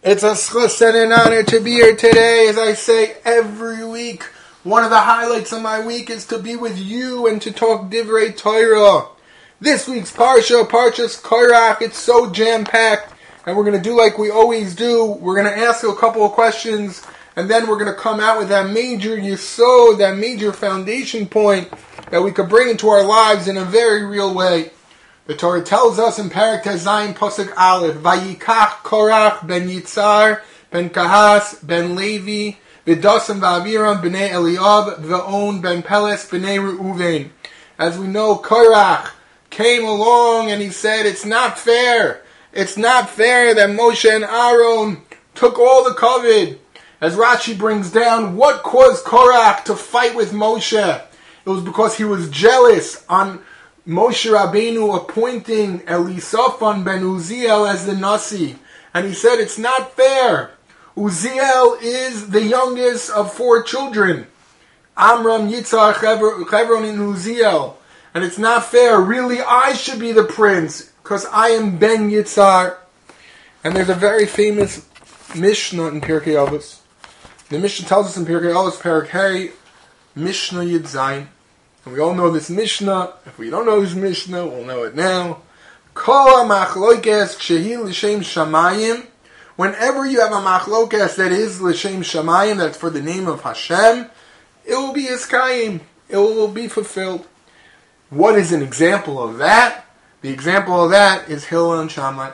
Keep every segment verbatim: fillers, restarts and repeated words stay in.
It's a schus and an honor to be here today. As I say every week, one of the highlights of my week is to be with you and to talk Divrei Torah. This week's Parsha, Parshas Korach, it's so jam-packed, and we're going to do like we always do. We're going to ask you a couple of questions, and then we're going to come out with that major yesod, that major foundation point that we could bring into our lives in a very real way. The Torah tells us in Parak Tezayin Pasuk Aleph, Vayikach Korach ben Yitzar ben Kahas ben Levi v'Dasim v'Aviram b'nei Eliab v'On ben Peles b'nei Reuven. As we know, Korach came along and he said, it's not fair. It's not fair that Moshe and Aaron took all the covet. As Rashi brings down, what caused Korach to fight with Moshe? It was because he was jealous on Moshe Rabbeinu appointing Elisaphan ben Uziel as the Nasi. And he said, it's not fair. Uziel is the youngest of four children. Amram, Yitzhak, Hebron, and Uziel. And it's not fair. Really, I should be the prince, because I am Ben Yitzhar. And there's a very famous Mishnah in Pirkei Avos. The Mishnah tells us in Pirkei Avos, Parak Hey, Mishnah Yud Zayin. And we all know this Mishnah. If we don't know this Mishnah, we'll know it now. Kol ha-machlokes shehi l'shem shamayim. Whenever you have a machlokes that is l'shem shamayim, that's for the name of Hashem, it will be iskayim. It will be fulfilled. What is an example of that? The example of that is Hillel and Shammai.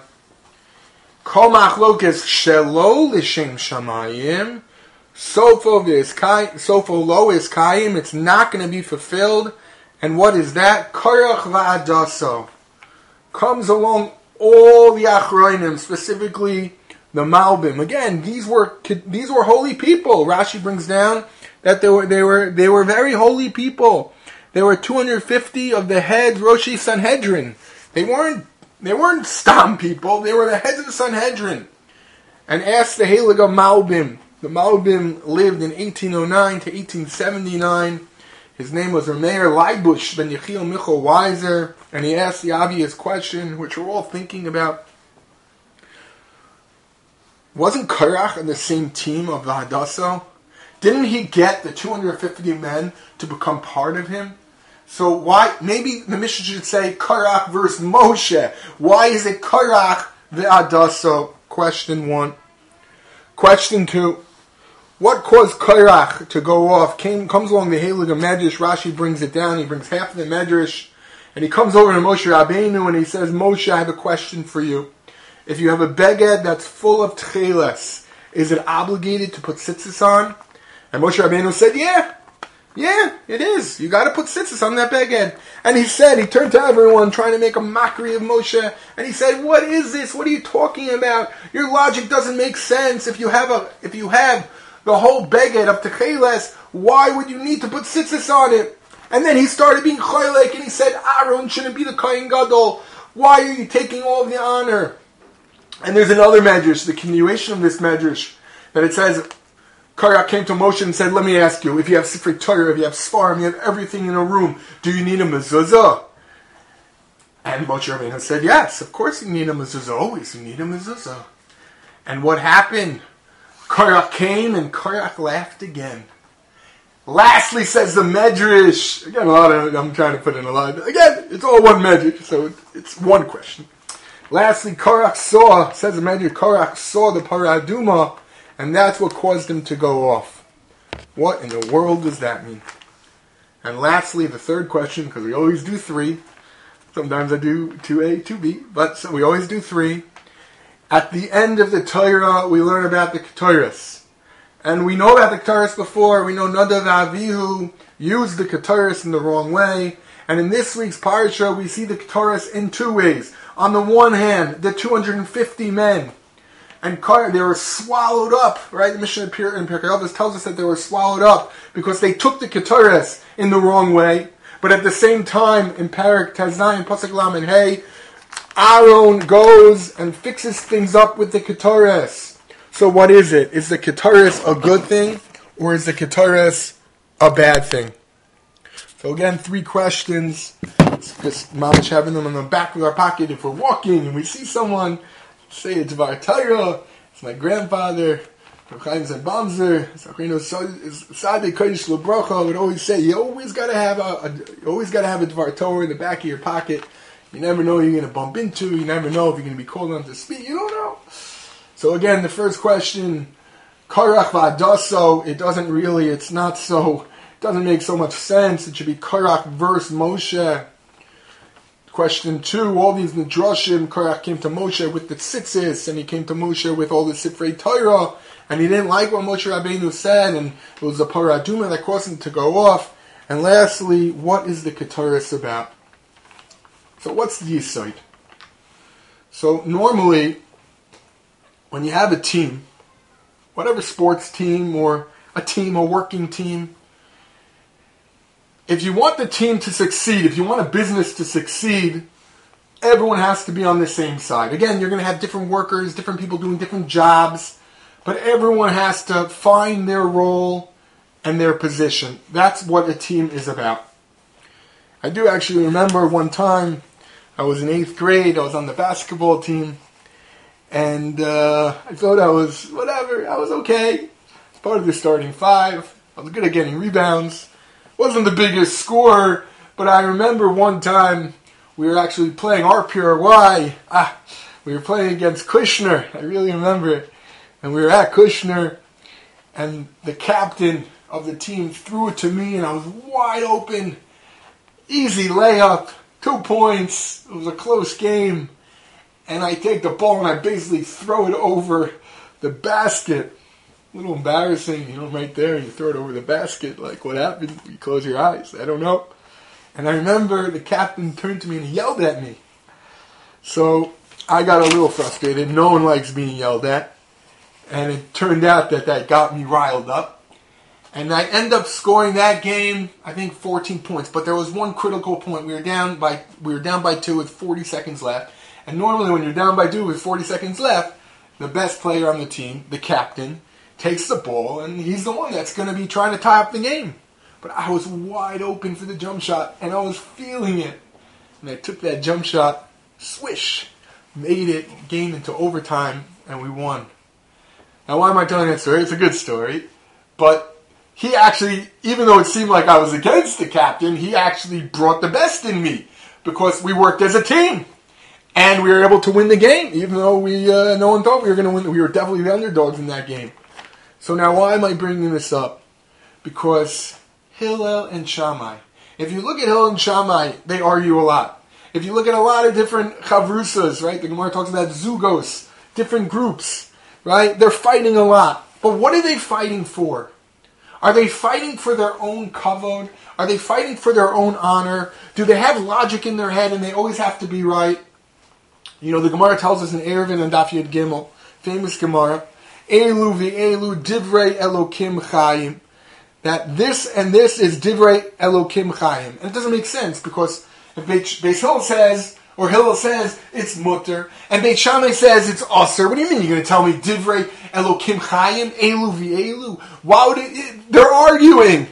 Kol machlokes shelo l'shem shamayim. Sofo Sofo lo is kayim. It's not going to be fulfilled. And what is that? Korach va'adaso. Comes along all the achronim, specifically the Malbim. Again, these were these were holy people. Rashi brings down that they were they were they were very holy people. There were two hundred fifty of the heads, Roshi Sanhedrin. They weren't they weren't stam people. They were the heads of the Sanhedrin. And asked the Halig of Malbim. The Malbim lived in eighteen oh nine to eighteen seventy-nine. His name was Rameir Leibush ben Yechiel Michal Weiser, and he asked the obvious question, which we're all thinking about. Wasn't Korach on the same team of the Hadassah? Didn't he get the two hundred fifty men to become part of him? So why, maybe the Mishnah should say Korach versus Moshe. Why is it Korach the Hadassah? Question one. Question two. What caused Korach to go off? Came comes along the Halig of Medrash. Rashi brings it down. He brings half of the Medrash. And he comes over to Moshe Rabbeinu and he says, Moshe, I have a question for you. If you have a beged that's full of tcheles, is it obligated to put tzitzis on? And Moshe Rabbeinu said, yeah. Yeah, it is. You got to put tzitzis on that beged. And he said, he turned to everyone trying to make a mockery of Moshe. And he said, what is this? What are you talking about? Your logic doesn't make sense. If you have a, if you have the whole beged of techeles, why would you need to put tzitzis on it? And then he started being choylek, and he said, Aaron shouldn't be the Kohen Gadol. Why are you taking all of the honor? And there's another medrash, the continuation of this medrash, that it says, Korach came to Moshe and said, let me ask you, if you have Sifrei Torah, if you have Sfarim, you have everything in a room, do you need a mezuzah? And Moshe Rabbeinu said, yes, of course you need a mezuzah. Always you need a mezuzah. And what happened? Korach came and Korach laughed again. Lastly, says the Medrash. Again, a lot of, I'm trying to put in a lot. Of, again, it's all one Medrash, so it's one question. Lastly, Korach saw, says the Medrash, Korach saw the paraduma, and that's what caused him to go off. What in the world does that mean? And lastly, the third question, because we always do three. Sometimes I do two A, two B, but so we always do three. At the end of the Torah, we learn about the Ketores. And we know about the Ketores before. We know Nadav Avihu used the Ketores in the wrong way. And in this week's Parsha, we see the Ketores in two ways. On the one hand, the two hundred fifty men. And they were swallowed up, right? The Mishnah in Pirkei Avos tells us that they were swallowed up because they took the Ketores in the wrong way. But at the same time, in Parak Tezayin, Pasuk Lamed Hey, Aaron goes and fixes things up with the Ketores. So what is it? Is the Ketores a good thing, or is the Ketores a bad thing? So again, three questions. Just mamish having them in the back of our pocket if we're walking and we see someone, say it's Dvar Torah, It's my grandfather, Rav Chaim Zebamzer, Sadei Kodesh L'Bracha, would always say, you always got to have a, a, you always got to have a Dvar Torah in the back of your pocket. You never know who you're going to bump into. You never know if you're going to be called on to speak. You don't know. So again, the first question, Korach v'Adaso, it doesn't really, it's not so, it doesn't make so much sense. It should be Korach versus Moshe. Question two, all these Midrashim, Korach came to Moshe with the tzitzis, and he came to Moshe with all the Sifrei Torah, and he didn't like what Moshe Rabbeinu said, and it was the Parah Adumah that caused him to go off. And lastly, what is the Keturis about? So what's the Yisod? So normally, when you have a team, whatever sports team or a team, a working team, if you want the team to succeed, if you want a business to succeed, everyone has to be on the same side. Again, you're going to have different workers, different people doing different jobs, but everyone has to find their role and their position. That's what a team is about. I do actually remember one time, I was in eighth grade, I was on the basketball team, and uh, I thought I was, whatever, I was okay. Part of the starting five. I was good at getting rebounds. Wasn't the biggest scorer, but I remember one time we were actually playing R P R Y. Ah, we were playing against Kushner. I really remember it. And we were at Kushner, and the captain of the team threw it to me, and I was wide open. Easy layup, two points. It was a close game. And I take the ball and I basically throw it over the basket. A little embarrassing, you know, right there. You throw it over the basket. Like, what happened? You close your eyes. I don't know. And I remember the captain turned to me and he yelled at me. So I got a little frustrated. No one likes being yelled at. And it turned out that that got me riled up. And I end up scoring that game, I think fourteen points. But there was one critical point. We were down by we were down by two with forty seconds left. And normally when you're down by two with forty seconds left, the best player on the team, the captain, takes the ball, and he's the one that's going to be trying to tie up the game. But I was wide open for the jump shot, and I was feeling it. And I took that jump shot, swish, made it, game into overtime, and we won. Now, why am I telling that story? It's a good story. But he actually, even though it seemed like I was against the captain, he actually brought the best in me, because we worked as a team. And we were able to win the game, even though we uh, no one thought we were going to win. We were definitely the underdogs in that game. So now why am I bringing this up? Because Hillel and Shammai. If you look at Hillel and Shammai, they argue a lot. If you look at a lot of different chavrusas, right? The Gemara talks about zugos, different groups, right? They're fighting a lot. But what are they fighting for? Are they fighting for their own kavod? Are they fighting for their own honor? Do they have logic in their head and they always have to be right? You know, the Gemara tells us in Eruvin and Daf Yud Gimel, famous Gemara, Elu v'elu divrei Elokim chayim. That this and this is divrei Elokim chayim. And it doesn't make sense, because if Beis Hillel says, or Hillel says, it's mutter, and Beit Shammai says it's aser, what do you mean you're going to tell me divrei Elokim chayim, elu v'elu? Why would it, it, they're arguing.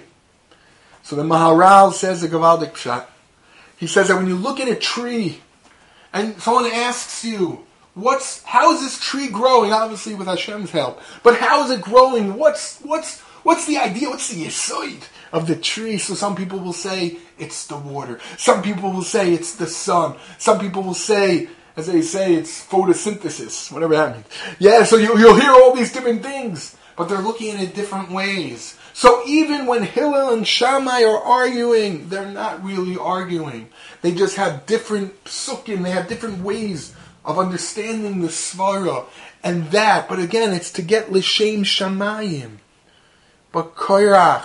So the Maharal says the Gavaldik Pshat. He says that when you look at a tree, and someone asks you, What's how is this tree growing? Obviously with Hashem's help. But how is it growing? What's what's what's the idea? What's the yesod of the tree? So some people will say it's the water. Some people will say it's the sun. Some people will say, as they say, it's photosynthesis, whatever that means. Yeah, so you, you'll hear all these different things, but they're looking at it different ways. So even when Hillel and Shammai are arguing, they're not really arguing. They just have different psukim. They have different ways of understanding the svara and that. But again, it's to get l'shem shamayim. But Korach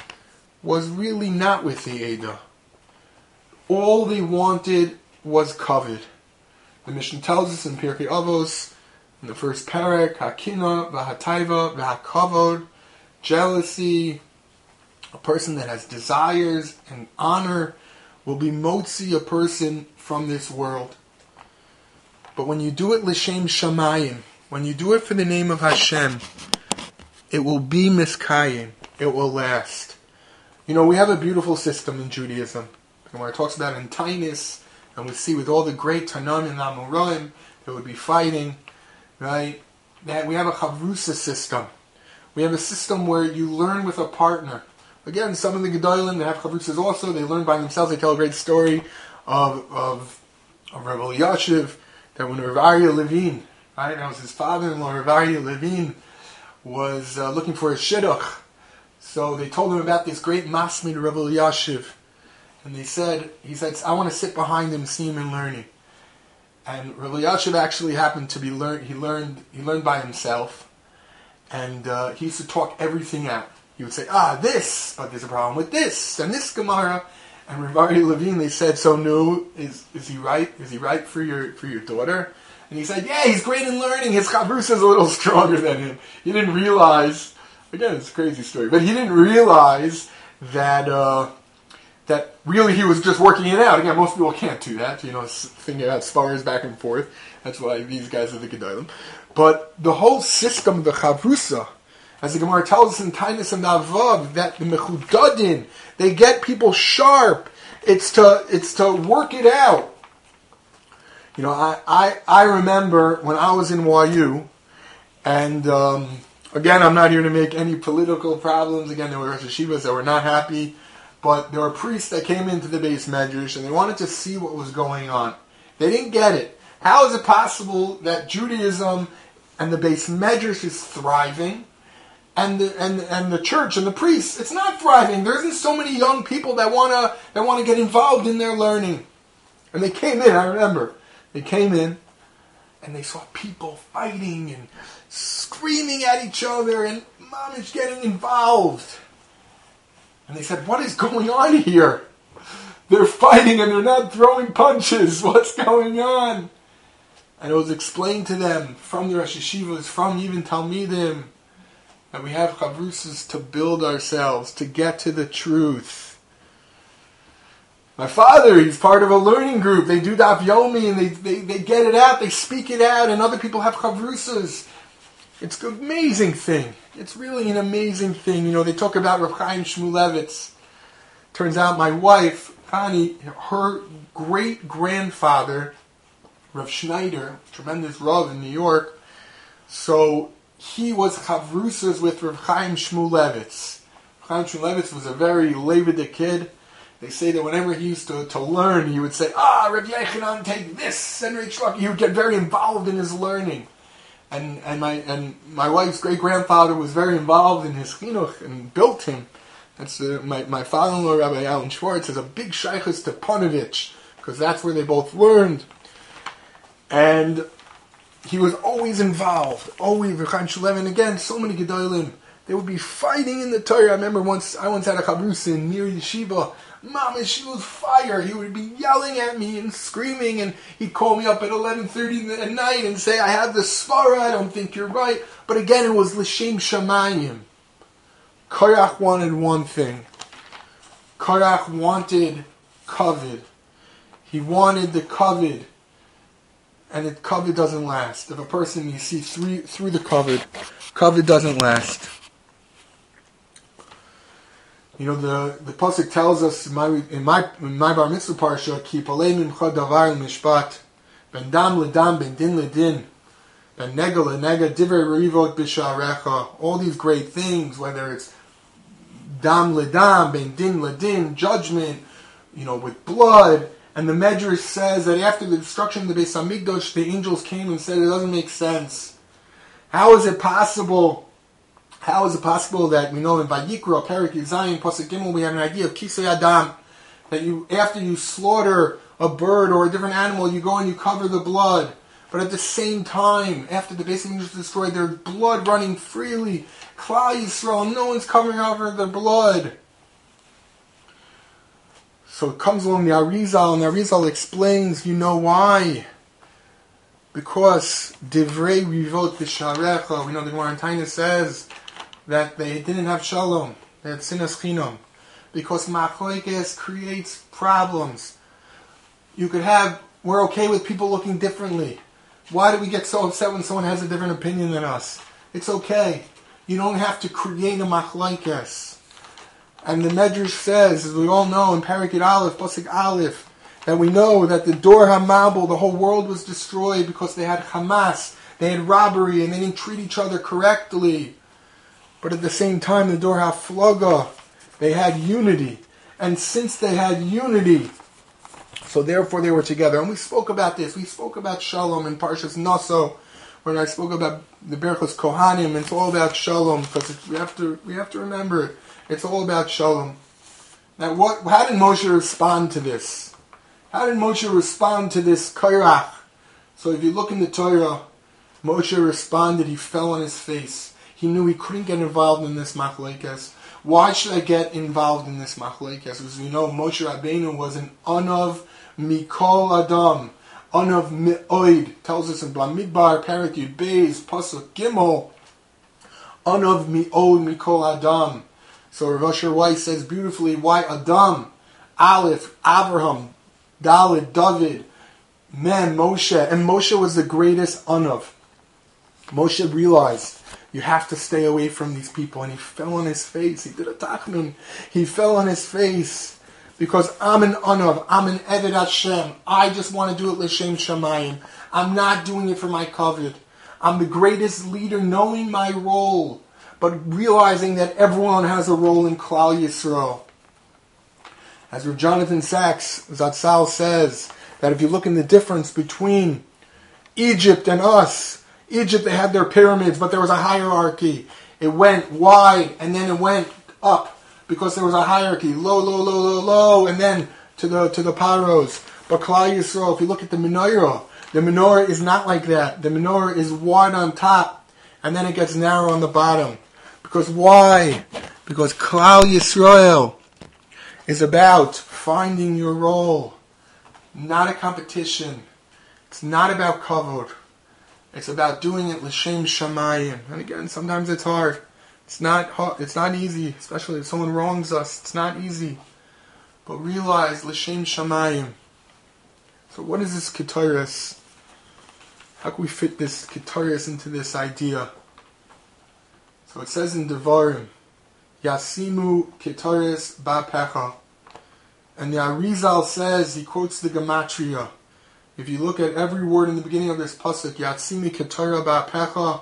was really not with the Eidah. All they wanted was kavod. The Mishnah tells us in Pirkei Avos, in the first parak, hakina, v'hataiva, v'hakavod, jealousy, a person that has desires and honor will be motzi a person from this world. But when you do it l'shem shamayim, when you do it for the name of Hashem, it will be miskayim. It will last. You know, we have a beautiful system in Judaism. The Gemara talks about in Tainis, and we see with all the great Tanam and Amoraim, they would be fighting, right? that we have a chavrusa system. We have a system where you learn with a partner. Again, some of the Gedolim, they have chavrusas also. They learn by themselves. They tell a great story of of, of Rav Elyashiv, that when Rav Aryeh Levine, right, that was his father-in-law, Rav Aryeh Levine, was uh, looking for a shidduch. So they told him about this great masmid Rav Elyashiv. And they said, he said, I want to sit behind him, see him in learning. And Rav Elyashiv actually happened to be learned, he learned, he learned by himself. And uh, he used to talk everything out. He would say, ah, this, but there's a problem with this, and this Gemara. And Rav Aryeh Levine, they said, so no, is is he right? Is he right for your for your daughter? And he said, yeah, he's great in learning. His chavrusa is a little stronger than him. He didn't realize, again, it's a crazy story, but he didn't realize that uh, that really he was just working it out. Again, most people can't do that, you know, thinking out spars back and forth. That's why these guys are the Gedolim. But the whole system of the chavrusa, as the Gemara tells us in Tainis and Avav, that the mechudadin, they get people sharp. It's to it's to work it out. You know, I, I, I remember when I was in Y U, and um, again, I'm not here to make any political problems. Again, there were Rosh Yeshivas that were not happy, but there were priests that came into the Beis Medrash, and they wanted to see what was going on. They didn't get it. How is it possible that Judaism and the Beis Medrash is thriving, and the and and the church and the priests, it's not thriving? There isn't so many young people that wanna that wanna get involved in their learning. And they came in. I remember they came in, and they saw people fighting and screaming at each other, and mom is getting involved. And they said, "What is going on here? They're fighting and they're not throwing punches. What's going on?" And it was explained to them from the Rosh Yeshivas, from even Talmidim, that we have chavrusas to build ourselves, to get to the truth. My father, he's part of a learning group. They do Daf Yomi, and they, they, they get it out, they speak it out, and other people have chavrusas. It's an amazing thing. It's really an amazing thing. You know, they talk about Rav Chaim Shmulevitz. Turns out my wife, Connie, her great-grandfather, Rav Schneider, tremendous Rav in New York, so he was chavrusas with Rav Chaim Shmulevitz. Chaim Shmulevitz was a very Levitic kid. They say that whenever he used to, to learn, he would say, ah, Rav Yechanan, take this, and Rick Shloki. He would get very involved in his learning. And and my and my wife's great-grandfather was very involved in his chinuch and built him. That's uh, my, my father-in-law, Rabbi Alan Schwartz, has a big shaykhus to Ponevezh, because that's where they both learned. And he was always involved, always. And again, so many Gedolim, they would be fighting in the Torah. I remember once, I once had a chavrusa in near Yeshiva. Mama, she was fire. He would be yelling at me and screaming, and he'd call me up at eleven thirty at night and say, I have the svara, I don't think you're right. But again, it was l'shem shamayim. Korach wanted one thing. Korach wanted kavod. He wanted the kavod. And the kavod doesn't last. If a person, you see through, through the kavod, kavod doesn't last. You know, the, the pasuk tells us in my in my, in my bar mitzvah parsha, ki palei mimcha davar mishpat, ben dam ledam, ben din ledin, ben nega lenega, divrei rivot b'sha'arecha. All these great things, whether it's dam ledam, ben din ledin, judgment, you know, with blood. And the Medrash says that after the destruction of the Beis Hamikdash, the angels came and said it doesn't make sense. How is it possible? How is it possible that we know in Vayikra, Perek Yizayim, Pasuk Gimel, we have an idea of Kisei Adam, that you, after you slaughter a bird or a different animal, you go and you cover the blood. But at the same time, after the Beis Hamikdash is destroyed, there's blood running freely. Klal Yisrael, no one's covering over the blood. So it comes along the Arizal, and the Arizal explains, you know why? Because Divrei Rivot B'Sharecha, we know the Gemara in Taina says that they didn't have Shalom, they had Sinas Chinam. Because Machlokes creates problems. You could have, we're okay with people looking differently. Why do we get so upset when someone has a different opinion than us? It's okay. You don't have to create a Machlokes. And the Medrash says, as we all know in Parakid Aleph, Pasuk Aleph, that we know that the Dor HaMabul, the whole world was destroyed because they had Hamas. They had robbery and they didn't treat each other correctly. But at the same time, the Dor HaFlaga, they had unity. And since they had unity, so therefore they were together. And we spoke about this. We spoke about Shalom in Parshas Naso, when I spoke about the Berachos Kohanim. It's all about Shalom, because we have to we have to remember it. It's all about Shalom. Now, what? How did Moshe respond to this? How did Moshe respond to this Kairach? So if you look in the Torah, Moshe responded, he fell on his face. He knew he couldn't get involved in this machlekes. Why should I get involved in this machlekes? As we know, Moshe Rabbeinu was an Anav Mikol Adam. Anav Me'oid. Tells us in Blamidbar, Parak Yud Beis, Pasuk Gimel. Anav Me'oid Mikol Adam. So Rav Asher Weiss says beautifully, why Adam? Aleph, Abraham, David, David, Mem, Moshe. And Moshe was the greatest Anav. Moshe realized, you have to stay away from these people. And he fell on his face. He did a tachnun. He fell on his face. Because I'm an Anav. I'm an Eved Hashem. I just want to do it L'Shem Shamayim. I'm not doing it for my kavod. I'm the greatest leader knowing my role, but realizing that everyone has a role in Klal Yisrael. As Rav Jonathan Sachs, Zatzal, says, that if you look in the difference between Egypt and us, Egypt, they had their pyramids, but there was a hierarchy. It went wide, and then it went up, because there was a hierarchy, low, low, low, low, low, and then to the to the paros. But Klal Yisrael, if you look at the menorah, the menorah is not like that. The menorah is wide on top, and then it gets narrow on the bottom. Because why? Because Klal Yisrael is about finding your role, not a competition. It's not about kavod. It's about doing it l'shem shamayim. And again, sometimes it's hard. It's not hard. It's not easy, especially if someone wrongs us. It's not easy. But realize l'shem shamayim. So what is this Ketores? How can we fit this Ketores into this idea? So it says in Devarim, Yasimu Ketores Ba'pecha. And the Arizal says, he quotes the Gematria. If you look at every word in the beginning of this pasuk, Yatsimi Ketores Ba'pecha,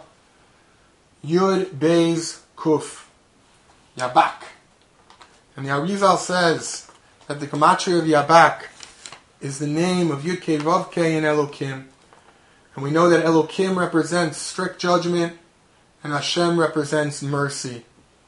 Yud Beis Kuf, Yabak. And the Arizal says that the Gematria of Yabak is the name of Yud Kei Vav Kei in Elokim. And we know that Elokim represents strict judgment, and Hashem represents mercy.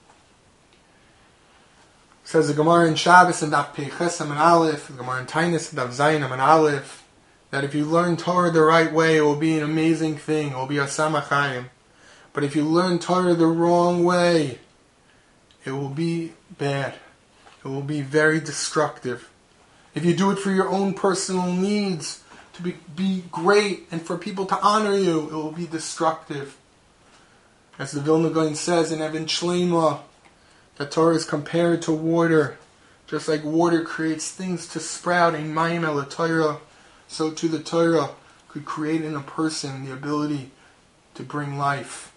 It says the Gemara in Shabbos and Daf Pei Ches and Aleph, the Gemara in Tainis and Daf Zayin and Aleph, that if you learn Torah the right way, it will be an amazing thing. It will be a samachayim. But if you learn Torah the wrong way, it will be bad. It will be very destructive. If you do it for your own personal needs, to be, be great, and for people to honor you, it will be destructive. As the Vilna Gaon says in Even Shlema, that Torah is compared to water. Just like water creates things to sprout in Mayim El Torah, so too the Torah could create in a person the ability to bring life.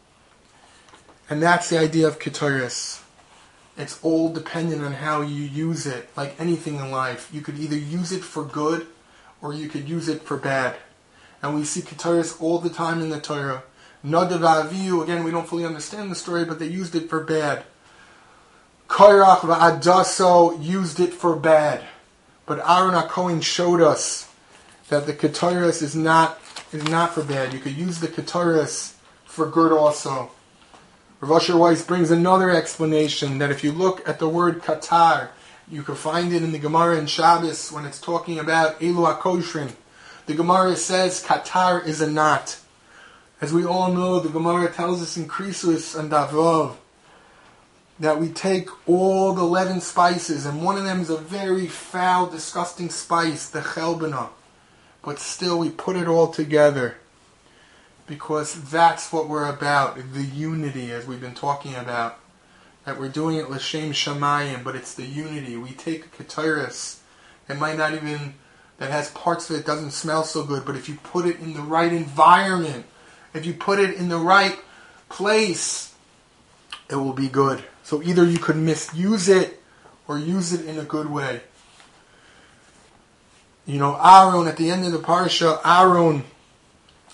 And that's the idea of Ketores. It's all dependent on how you use it. Like anything in life, you could either use it for good or you could use it for bad. And we see Ketores all the time in the Torah. Nadav Avihu, again, we don't fully understand the story, but they used it for bad. Kairach v'Adaso used it for bad. But Aaron HaKohen showed us that the Ketores is not, is not for bad. You could use the Ketores for good also. Rav Asher Weiss brings another explanation that if you look at the word Qatar, you can find it in the Gemara in Shabbos when it's talking about Elu HaKoshrin. The Gemara says Qatar is a knot. As we all know, the Gemara tells us in Krisus and Davov that we take all the eleven spices, and one of them is a very foul, disgusting spice, the chelbana. But still we put it all together, because that's what we're about, the unity, as we've been talking about. That we're doing it l'shem shamayim, but it's the unity. We take a Ketores that might not even, that has parts of it that doesn't smell so good, but if you put it in the right environment, if you put it in the right place, it will be good. So either you could misuse it or use it in a good way. You know, Aaron, at the end of the parsha, Aaron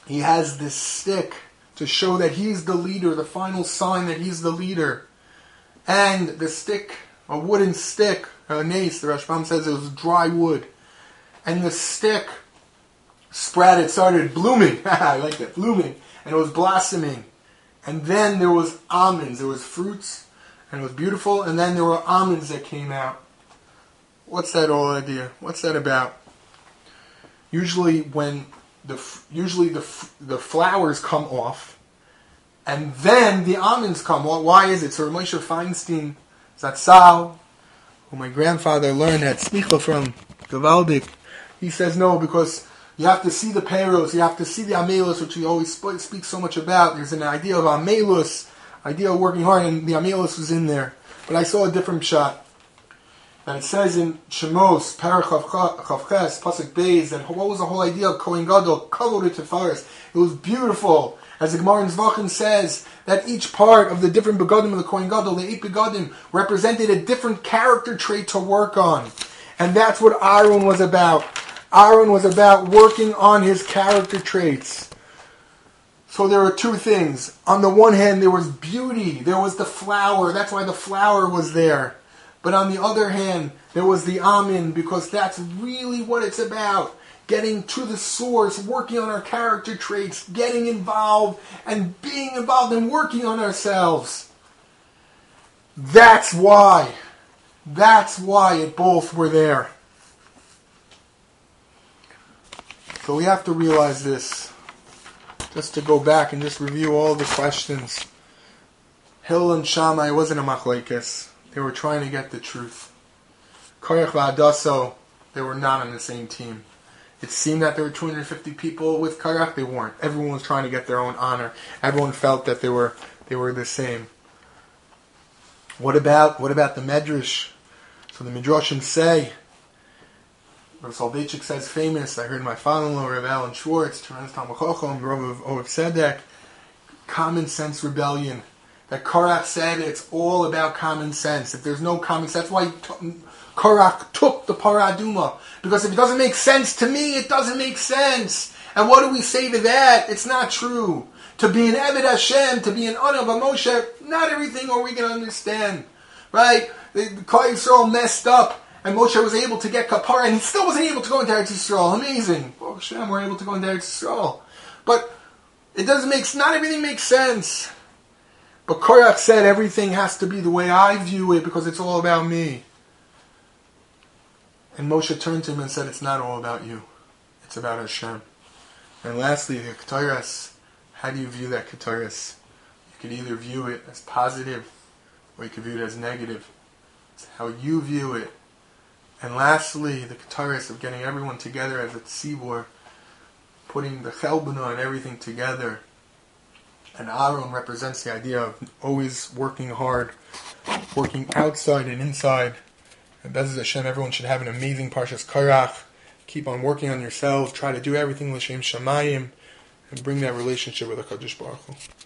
he has this stick to show that he's the leader, the final sign that he's the leader. And the stick, a wooden stick, a nace, the Rashbam says it was dry wood. And the stick sprouted, started blooming. I like that, blooming. And it was blossoming. And then there was almonds, there was fruits, and it was beautiful. And then there were almonds that came out. What's that whole idea? What's that about? Usually when the usually the the flowers come off, and then the almonds come. Well, why is it? So Moshe Feinstein Zatzal, who my grandfather learned at Smicha from Gavaldik, he says no, because you have to see the peros, you have to see the amelus, which he always sp- speaks so much about. There's an idea of amelus, idea of working hard, and the amelus was in there. But I saw a different shot. And it says in Shemos, Parach Chavches, Pasuk Beis, that what was the whole idea of Kohen Gadol, Kavod Tifaris? It was beautiful. As the Gemara in Zvachim says, that each part of the different begadim of the Kohen Gadol, the eight begadim, represented a different character trait to work on. And that's what Aaron was about. Aaron was about working on his character traits. So there were two things. On the one hand, there was beauty. There was the flower. That's why the flower was there. But on the other hand, there was the almond, because that's really what it's about. Getting to the source, working on our character traits, getting involved, and being involved and working on ourselves. That's why. That's why it both were there. So we have to realize this. Just to go back and just review all the questions. Hillel and Shammai wasn't a machlekes. They were trying to get the truth. Korach v'Hadasso, they were not on the same team. It seemed that there were two hundred fifty people with Korach. They weren't. Everyone was trying to get their own honor. Everyone felt that they were they were the same. What about what about the Medrash? So the Midrashim say, Rav Soloveitchik says famous. I heard my father-in-law, Rav Alan Schwartz, Terence Talmud Chacham, Rav Ohev Tzedek, common sense rebellion. That Korach said it's all about common sense. If there's no common sense, that's why t- Korach took the Parah Adumah. Because if it doesn't make sense to me, it doesn't make sense. And what do we say to that? It's not true. To be an Eved Hashem, to be an Ana of Moshe, not everything are we going to understand. Right? The Klal Yisrael messed up, and Moshe was able to get Kapara, and he still wasn't able to go into Eretz Yisrael. Amazing. Oh Hashem, we're able to go into Eretz Yisrael. But it doesn't make, not everything makes sense. But Korach said everything has to be the way I view it because it's all about me. And Moshe turned to him and said, it's not all about you. It's about Hashem. And lastly, the Ketores. How do you view that Ketores? You could either view it as positive or you could view it as negative. It's how you view it. And lastly, the Ketores of getting everyone together as a tzibur, putting the chelbana and everything together. And Aaron represents the idea of always working hard, working outside and inside. And Bezos Hashem, everyone should have an amazing Parshas Korach. Keep on working on yourselves. Try to do everything l'shem shamayim, and bring that relationship with HaKadosh Baruch Hu.